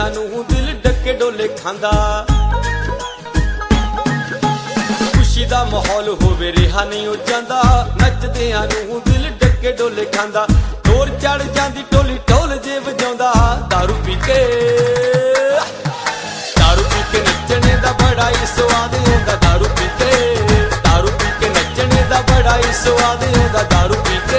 नचदियां नूं दिल डके डोले खांदा। खुशी दा माहौल होवे रिहा नहीं हो जांदा, नचदियां नूं दिल डके डोले खांदा। टोर चढ़ जांदी टोली ढोल जे वजाउंदा, दारू पी के नचने दा बड़ा ही स्वाद आउंदा। दारू पी के नचने दा बड़ा ही स्वाद आउंदा। दारू पी के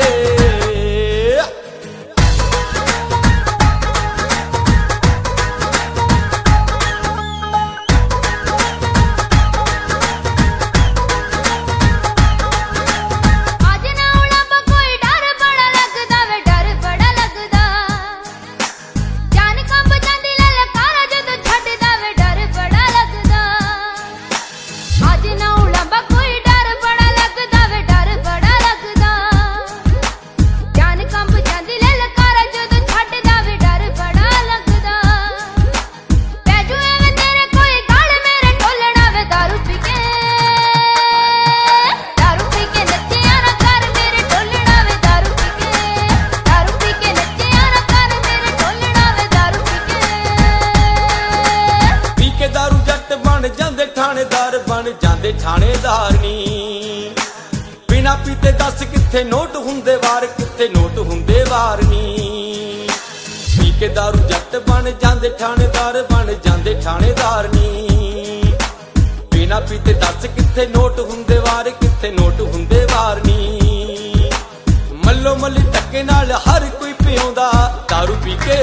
थानेदार बन जांदे थानेदार नी। बिना पीते दस किथे नोट हुंदे वार, किथे नोट हुंदे वार नी। पी के दारू जट बन जांदे थानेदार, बन जांदे थानेदार नी। बिना पीते दस किथे नोट हुंदे वार, किथे नोट हुंदे वार नी। मल्लो मल्ली टक्के नाल हर कोई पियोंदा, दारू पी के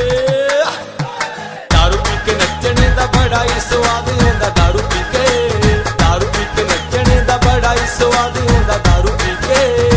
नचने दा बड़ा ही स्वाद आउंदा। दारू पी के नचने दा बड़ा ही स्वाद आउंदा। दारू पी के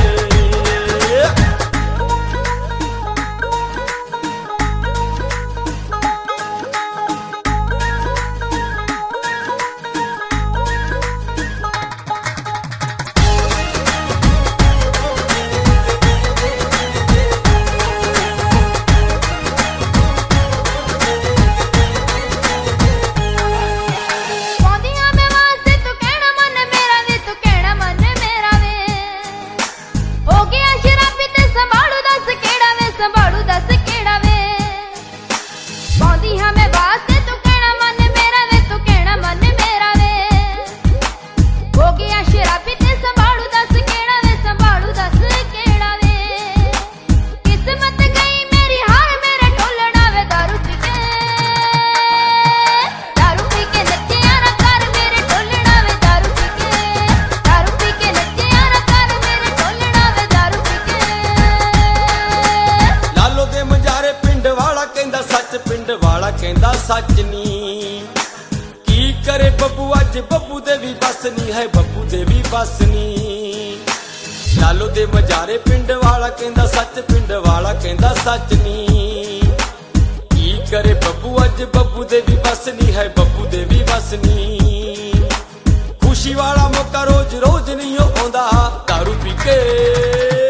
पिंड वाला कहंदा सच नी। की करे बब्बू अज बब्बू दे भी बस नी है, बब्बू दे भी बस नी। लालो दे मजारे पिंड वाला कहंदा सच, पिंड वाला कहंदा सच नी। की करे बब्बू अज बब्बू दे भी बस नी है, बब्बू दे भी बस नी। खुशी वाला मौका रोज रोज नहीं आउंदा, दारू पी के